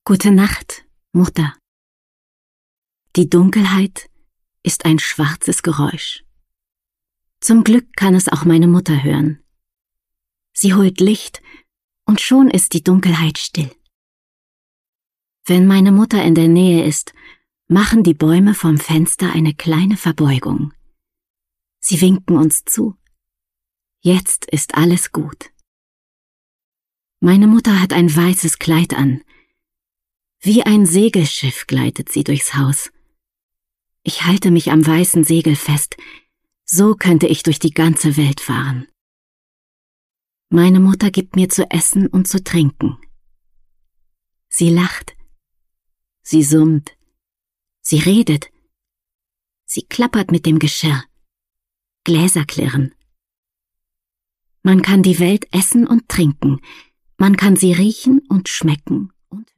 Gute Nacht, Mutter. Die Dunkelheit ist ein schwarzes Geräusch. Zum Glück kann es auch meine Mutter hören. Sie holt Licht und schon ist die Dunkelheit still. Wenn meine Mutter in der Nähe ist, machen die Bäume vom Fenster eine kleine Verbeugung. Sie winken uns zu. Jetzt ist alles gut. Meine Mutter hat ein weißes Kleid an. Wie ein Segelschiff gleitet sie durchs Haus. Ich halte mich am weißen Segel fest, so könnte ich durch die ganze Welt fahren. Meine Mutter gibt mir zu essen und zu trinken. Sie lacht, sie summt, sie redet, sie klappert mit dem Geschirr, Gläser klirren. Man kann die Welt essen und trinken, man kann sie riechen und schmecken.